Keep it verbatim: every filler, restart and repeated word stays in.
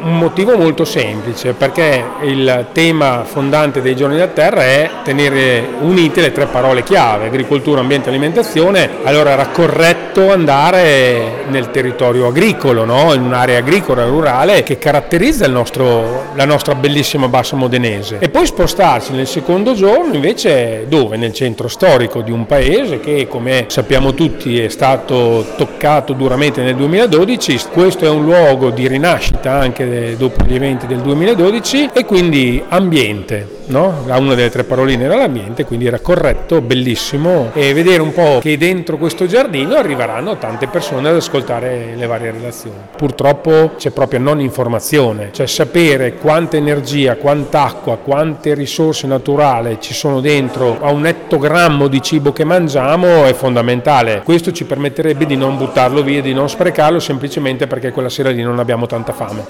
Un motivo molto semplice, perché il tema fondante dei Giorni della Terra è tenere unite le tre parole chiave, agricoltura, ambiente e alimentazione. Allora era corretto andare nel territorio agricolo, no? In un'area agricola rurale che caratterizza il nostro, la nostra bellissima Bassa Modenese, e poi spostarci nel secondo giorno invece dove? Nel centro storico di un paese che, come sappiamo tutti, è stato toccato duramente nel duemiladodici. Questo è un luogo di rinascita anche dopo gli eventi del duemiladodici, e quindi ambiente, no? Una delle tre paroline era l'ambiente, quindi era corretto, bellissimo, e vedere un po' che dentro questo giardino arriveranno tante persone ad ascoltare le varie relazioni. Purtroppo c'è proprio non informazione, cioè sapere quanta energia, quant'acqua, quante risorse naturali ci sono dentro a un ettogrammo di cibo che mangiamo è fondamentale. Questo ci permetterebbe di non buttarlo via, di non sprecarlo semplicemente perché quella sera lì non abbiamo tanta fame.